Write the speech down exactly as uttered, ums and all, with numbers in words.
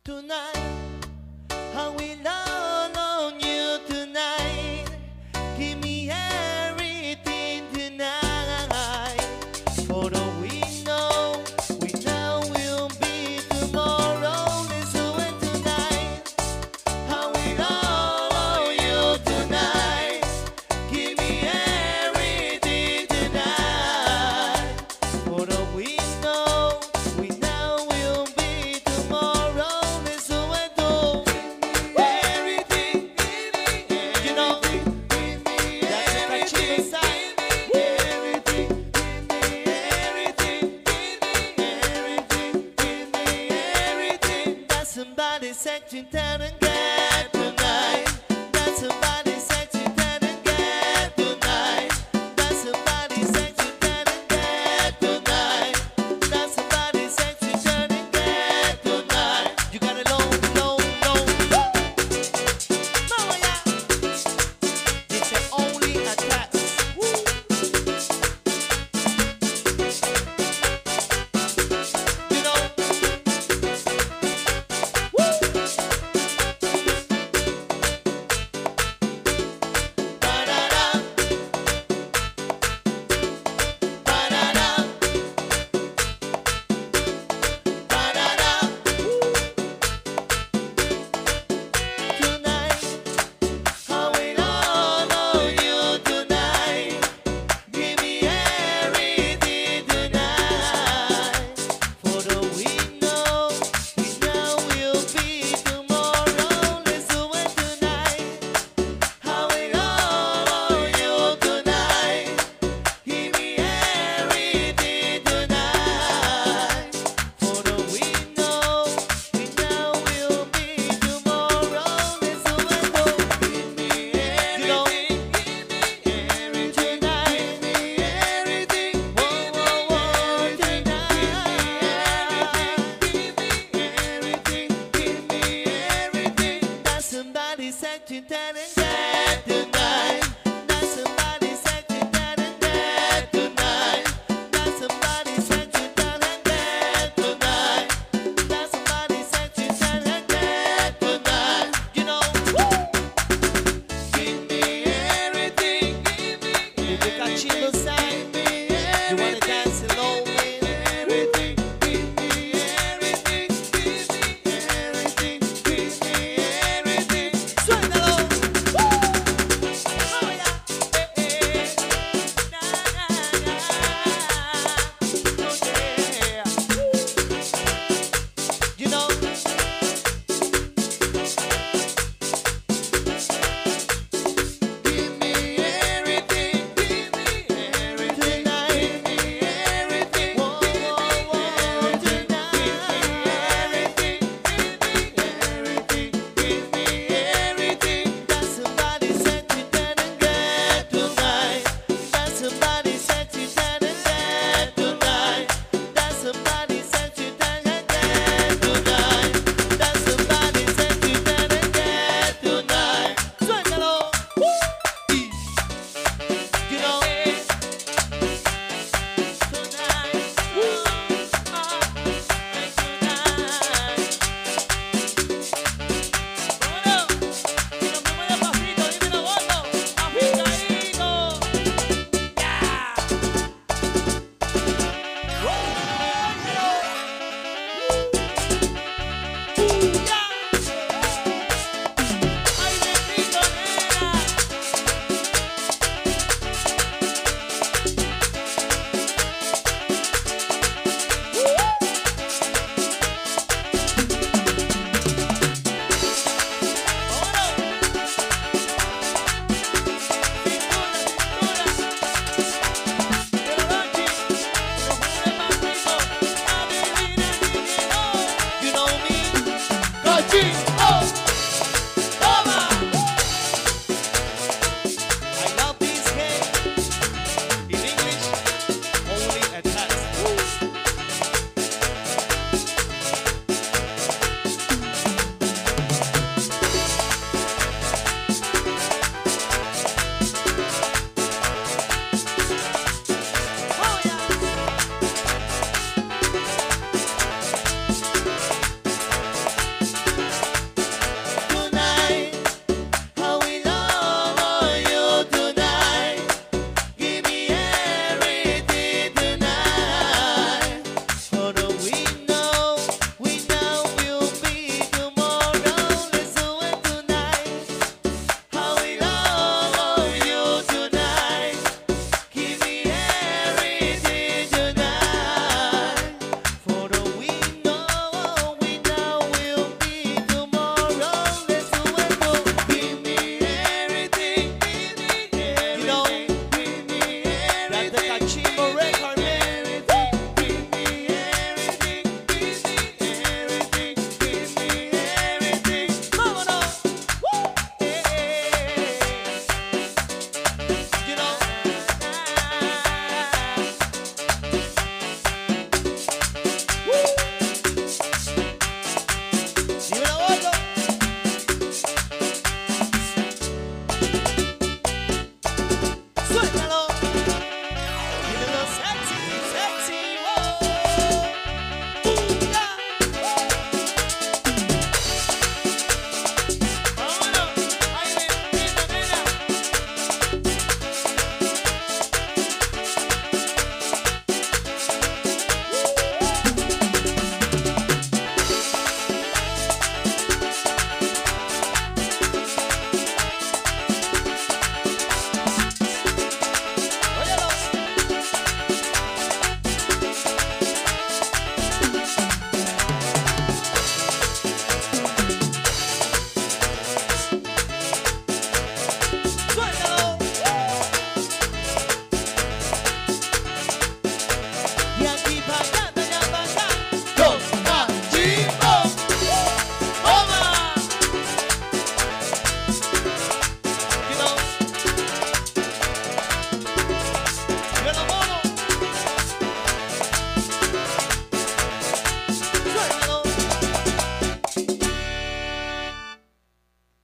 tonight. I will all on you tonight. Give me everything tonight. For all we know, we know we'll be tomorrow. Let's do it tonight. I will all on you tonight. Give me everything tonight. For all we know, we know we'll be tomorrow. Let's do it though. Everything, you know, that's a catchy side. Everything, everything, everything, everything. That's somebody sexy down and get tonight. That's somebody sexy down and get tonight. That's somebody sexy down and get tonight. That's somebody sexy down and get tonight. You got it low, low, low. Mama, yeah. It's the only attack. You know. Ba-da-da. Ba-da-da. Ba-da-da. Tonight, I will all on you tonight. Give me everything tonight. For all we know, we know we'll be tomorrow. Let's do it tonight. I will all on you tonight. Give me everything tonight. For all we know, we know we'll be tomorrow. Let's do it though. Give me everything, give me everything tonight. Give me everything, whoa, whoa, whoa, tonight. Give me everything, give me everything. That's somebody sexy down and get tonight. That's somebody sexy down and get tonight. That's somebody sexy down and get tonight. That's somebody sexy down and get tonight. You know, give me everything, give me everything. You got chill side. You wanna dance alone with everything. Give me everything, give me everything, give me everything. Suénalo. Oh yeah. Eh, eh. Na, na, na. Oh yeah. You know. Give me everything, give me everything tonight. Give me everything, whoa, whoa, whoa, tonight. Give me everything, give me everything, give me everything. That's somebody sexy down and get tonight. That's somebody sexy down and get tonight. That's somebody sexy down and get tonight. That's somebody sexy down and get tonight. Suénalo. You know, tonight, woo, ah, tonight. Vámonos, y nos fuimos despacito, dímelo, gordo, afincadito, ya. Uh, ya. Ay, bendito, nena. You know me, Cochi.